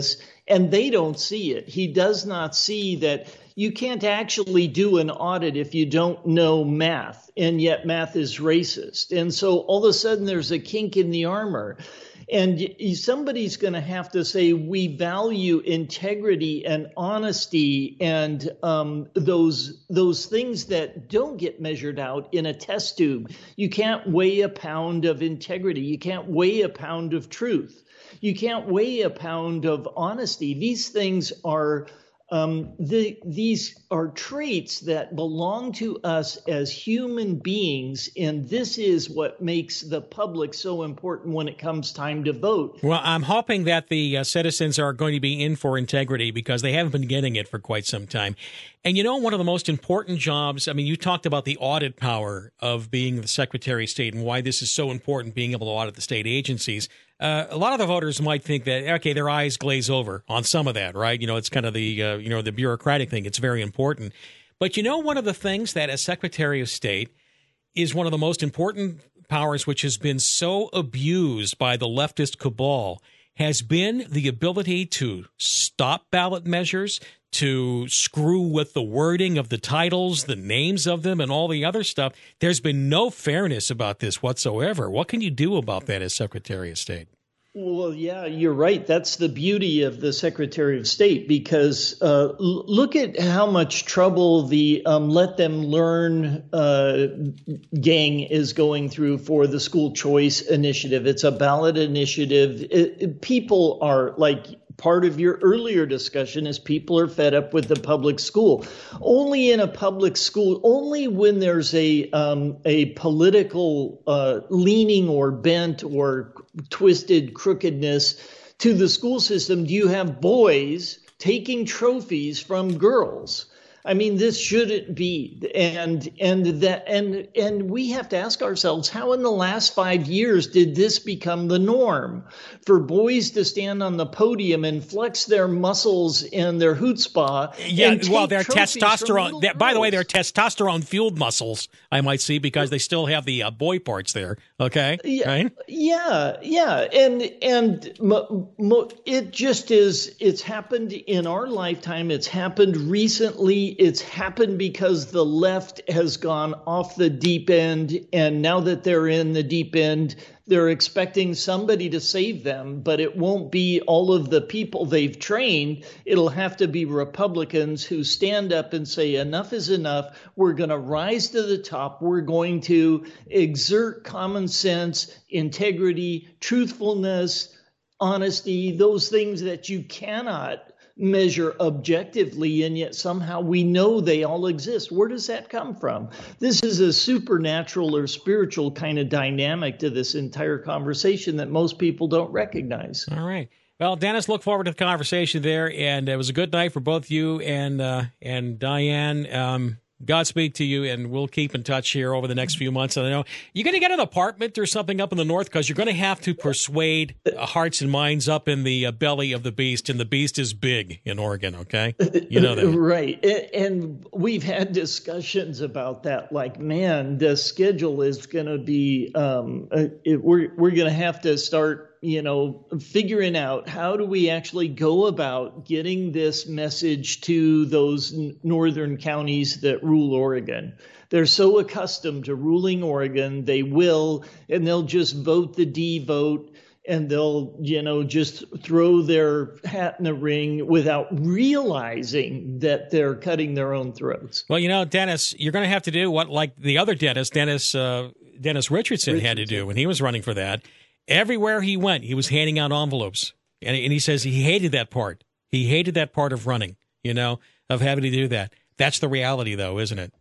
and they don't see it. He does not see that you can't actually do an audit if you don't know math, and yet math is racist. And so all of a sudden there's a kink in the armor. And somebody's going to have to say, we value integrity and honesty and um, those those things that don't get measured out in a test tube. You can't weigh a pound of integrity. You can't weigh a pound of truth. You can't weigh a pound of honesty. These things are Um, the, these are traits that belong to us as human beings, and this is what makes the public so important when it comes time to vote. Well, I'm hoping that the uh, citizens are going to be in for integrity because they haven't been getting it for quite some time. And you know, one of the most important jobs, I mean, you talked about the audit power of being the Secretary of State and why this is so important, being able to audit the state agencies. Uh, a lot of the voters might think that, okay, their eyes glaze over on some of that, right? You know, it's kind of the, uh, you know, the bureaucratic thing. It's very important. But you know, one of the things that as Secretary of State is one of the most important powers, which has been so abused by the leftist cabal, has been the ability to stop ballot measures, to screw with the wording of the titles, the names of them, and all the other stuff. There's been no fairness about this whatsoever. What can you do about that as Secretary of State? Well, yeah, you're right. That's the beauty of the Secretary of State, because uh, l- look at how much trouble the um, Let Them Learn uh, gang is going through for the school choice initiative. It's a ballot initiative. It, it, people are like, part of your earlier discussion is people are fed up with the public school. Only in a public school, only when there's a um, a political uh, leaning or bent or twisted crookedness to the school system do you have boys taking trophies from girls. I mean, this shouldn't be. And and that and and we have to ask ourselves, how in the last five years did this become the norm for boys to stand on the podium and flex their muscles and their chutzpah? Yeah, and well, they're trophies testosterone. They're, by the way, they're testosterone fueled muscles, I might see, because they still have the uh, boy parts there. Okay, yeah, right? Yeah, yeah, and and mo, mo, it just is. It's happened in our lifetime. It's happened recently. It's happened because the left has gone off the deep end, and now that they're in the deep end, they're expecting somebody to save them, but it won't be all of the people they've trained. It'll have to be Republicans who stand up and say, enough is enough. We're going to rise to the top. We're going to exert common sense, integrity, truthfulness, honesty, those things that you cannot measure objectively, and yet somehow we know they all exist. Where does that come from? This is a supernatural or spiritual kind of dynamic to this entire conversation that most people don't recognize. All right. Well, Dennis, look forward to the conversation there, and it was a good night for both you and uh, and Diane. Um, Godspeed to you, and we'll keep in touch here over the next few months. And I know you're going to get an apartment or something up in the north, because you're going to have to persuade hearts and minds up in the uh, belly of the beast, and the beast is big in Oregon, okay? You know that. Right. And we've had discussions about that. Like, man, the schedule is going to be, um, it, we're, we're going to have to start, you know, figuring out how do we actually go about getting this message to those n- northern counties that rule Oregon. They're so accustomed to ruling Oregon, they will, and they'll just vote the D vote, and they'll, you know, just throw their hat in the ring without realizing that they're cutting their own throats. Well, you know, Dennis, you're going to have to do what, like the other Dennis, Dennis, uh, Dennis Richardson, Richardson had to do when he was running for that. Everywhere he went, he was handing out envelopes. And, and he says he hated that part. He hated that part of running, you know, of having to do that. That's the reality, though, isn't it?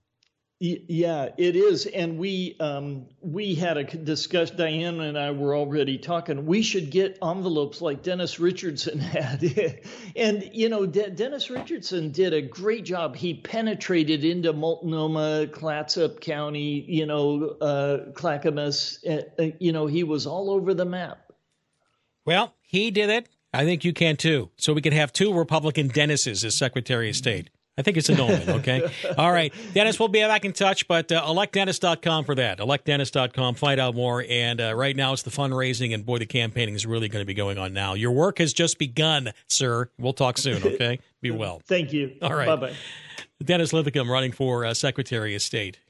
Yeah, it is. And we um, we had a discussion, Diane and I were already talking, we should get envelopes like Dennis Richardson had. And, you know, De- Dennis Richardson did a great job. He penetrated into Multnomah, Clatsop County, you know, uh, Clackamas. Uh, you know, he was all over the map. Well, he did it. I think you can, too. So we could have two Republican Dennises as Secretary of State. I think it's a Nolan, okay? All right. Dennis, we'll be back in touch, but uh, elect dennis dot com for that. elect dennis dot com. Find out more. And uh, right now it's the fundraising, and, boy, the campaigning is really going to be going on now. Your work has just begun, sir. We'll talk soon, okay? Be well. Thank you. All right. Bye-bye. Dennis Linthicum running for uh, Secretary of State.